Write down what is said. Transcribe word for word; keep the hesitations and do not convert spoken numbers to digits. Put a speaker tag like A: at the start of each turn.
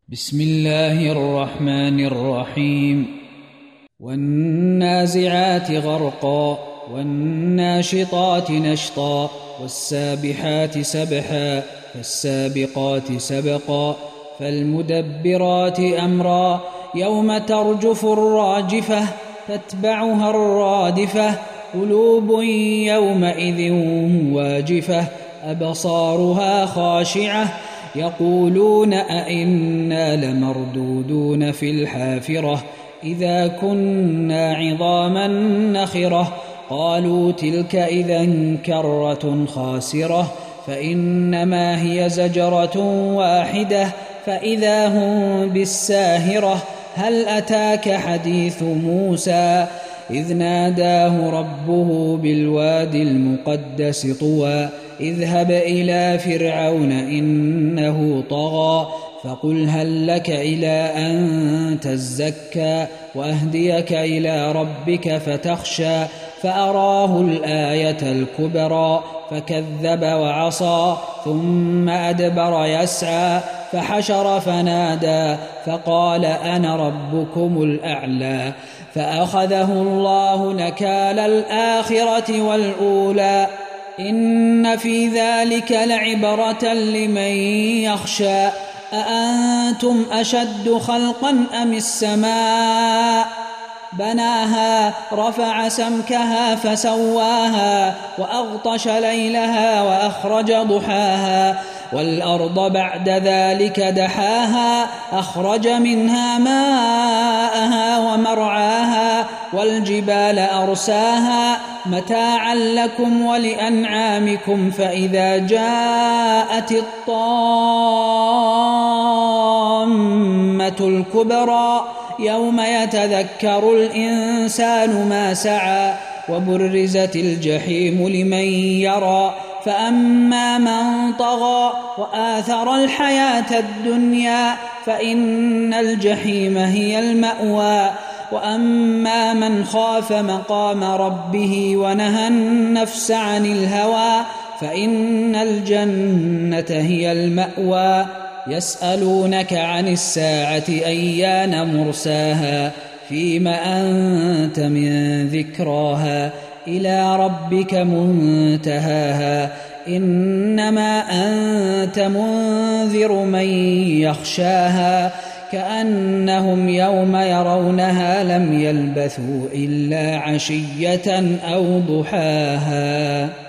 A: بسم الله الرحمن الرحيم والنازعات غرقا والناشطات نشطا والسابحات سبحا فالسابقات سبقا فالمدبرات أمرا يوم ترجف الراجفة تتبعها الرادفة قلوب يومئذ واجفة أبصارها خاشعة يقولون أئنا لمردودون في الحافرة إذا كنا عظاما نخرة قالوا تلك إذا كرة خاسرة فإنما هي زجرة واحدة فإذا هم بالساهرة هل أتاك حديث موسى إذ ناداه ربه بالوادي المقدس طوى اذهب إلى فرعون إنه طغى فقل هل لك إلى أن تزكى وأهديك إلى ربك فتخشى فأراه الآية الكبرى فكذب وعصى ثم أدبر يسعى فحشر فنادى فقال أنا ربكم الأعلى فأخذه الله نكال الآخرة والأولى إن في ذلك لعبرة لمن يخشى أأنتم أشد خلقا أم السماء بناها رفع سمكها فسواها وأغطش ليلها وأخرج ضحاها والأرض بعد ذلك دحاها أخرج منها ماءها ومرعاها والجبال أرساها متاعا لكم ولأنعامكم فإذا جاءت الطامة الكبرى يوم يتذكر الإنسان ما سعى وبرزت الجحيم لمن يرى فأما من طغى وآثر الحياة الدنيا فإن الجحيم هي المأوى وأما من خاف مقام ربه ونهى النفس عن الهوى فإن الجنة هي المأوى يسألونك عن الساعة أيان مرساها فيم أنت من ذكراها إلى ربك منتهاها إنما أنت منذر من يخشاها كأنهم يوم يرونها لم يلبثوا إلا عشية أو ضحاها.